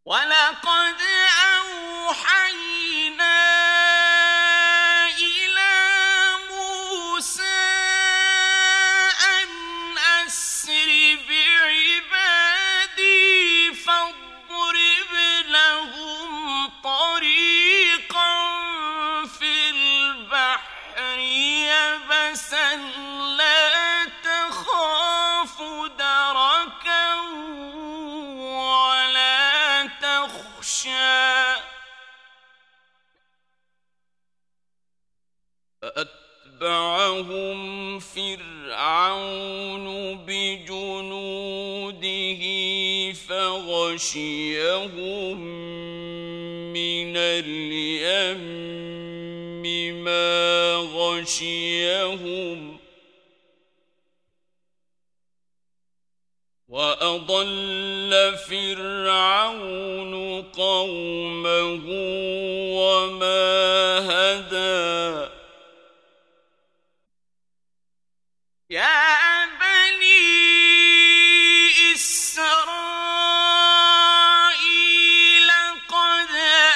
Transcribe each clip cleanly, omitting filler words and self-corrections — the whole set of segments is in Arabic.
وَلَقَدْ أَوْحَيْنَا إِلَىٰ مُوسَىٰ أَنْ أَسْرِ بِعِبَادِي فَاضْرِبْ لَهُمْ طَرِيقًا فِي الْبَحْرِ يَبَسًا لَّا تَخَافُ دَرَكًا وَلَا تَخْشَىٰ فَأَتْبَعَهُمْ فِرْعَوْنُ بِجُنُودِهِ فَغَشِيَهُم مِّنَ الْيَمِّ مَا غَشِيَهُمْ وَأَضَلَّ فِرْعَوْنُ قَوْمَهُ وَمَا هَدَىٰ يَا بَنِي إِسْرَائِيلَ قَدْ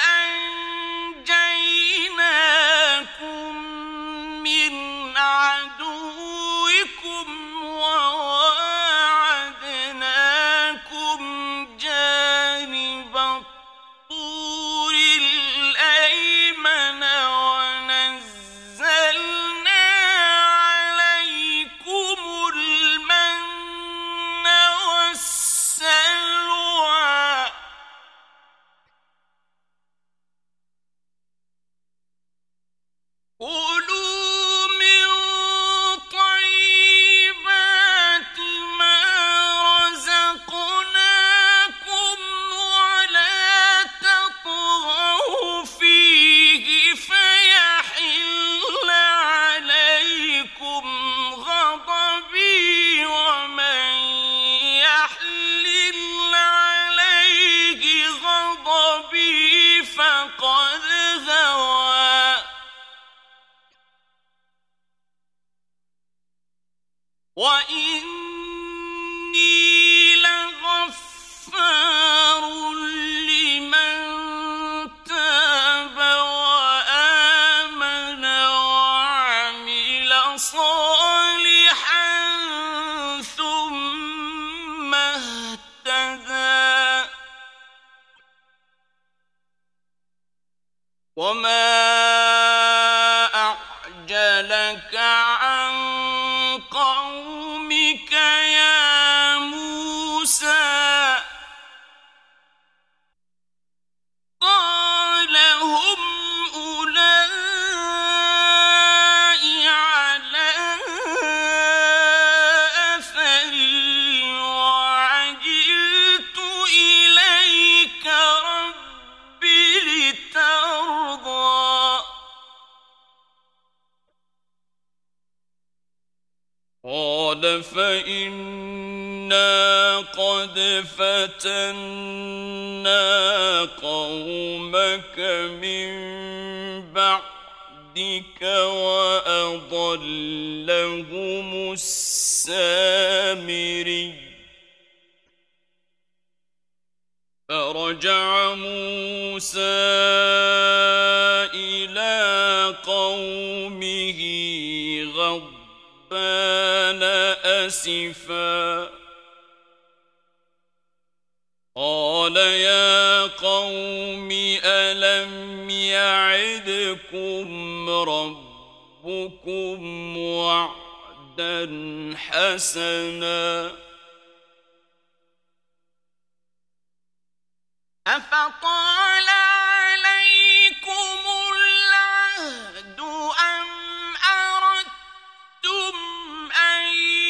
أَنجَيْنَاكُم مِّنْ عَدُوِّكُمْ وَوَاعَدْنَاكُمْ جَانِبَ الطُّورِ الْأَيْمَنَ وَنَزَّلْنَا عَلَيْكُمُ الْمَنَّ وَالسَّلْوَىٰ كُلُوا مِن طَيِّبَاتِ مَا رَزَقْنَاكُمْ وَلَا تَطْغَوْا فِيهِ فَيَحِلَّ عَلَيْكُمْ غَضَبِي وَمَن يَحْلِلْ عَلَيْهِ غَضَبِي فَقَدْ هَوَىٰ وَإِنِّي لَغَفَّارٌ لِّمَن تَابَ وَآمَنَ وَعَمِلَ صَالِحًا ثُمَّ اهْتَدَىٰ وَمَا أَعْجَلَكَ عَن قَوْمِكَ يَا مُوسَىٰ قَالَ هُمْ أُولَاءِ عَلَىٰ أَثَرِي وَعَجِلْتُ إِلَيْكَ رَبِّ لِتَرْضَىٰ قَالَ فَإِنَّا قَدْ فَتَنَّا قَوْمَكَ مِن بَعْدِكَ وَأَضَلَّهُمُ السَّامِرِيُّ فَرَجَعَ مُوسَىٰ إِلَىٰ قَوْمِهِ غَضْبَانَ أَسِفًا قَالَ يَا قَوْمِ أَلَمْ يَعِدْكُمْ رَبُّكُمْ وَعْدًا حَسَنًا أَفَطَالَ عَلَيْكُمُ الْعَهْدُ أَمْ أَرَدتُّمْ أَن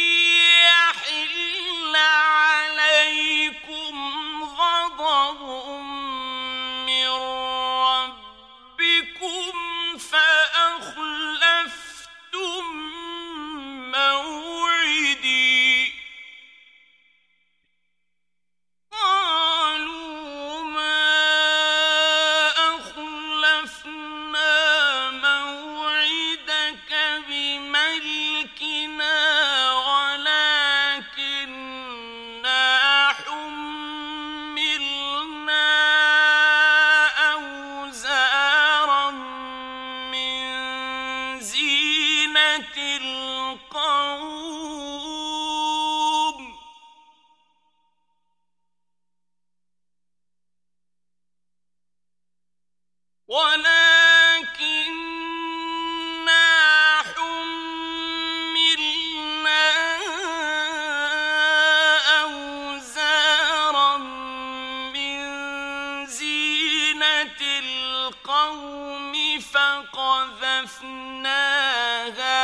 يَحِلَّ عَلَيْكُمْ غَضَبٌ مِّن رَّبِّكُمْ فَأَخْلَفْتُم مَّوْعِدِي قَالُوا مَا فقذفناها